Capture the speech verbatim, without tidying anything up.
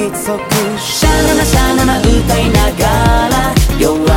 約束シャナナシャナナ歌いながら夜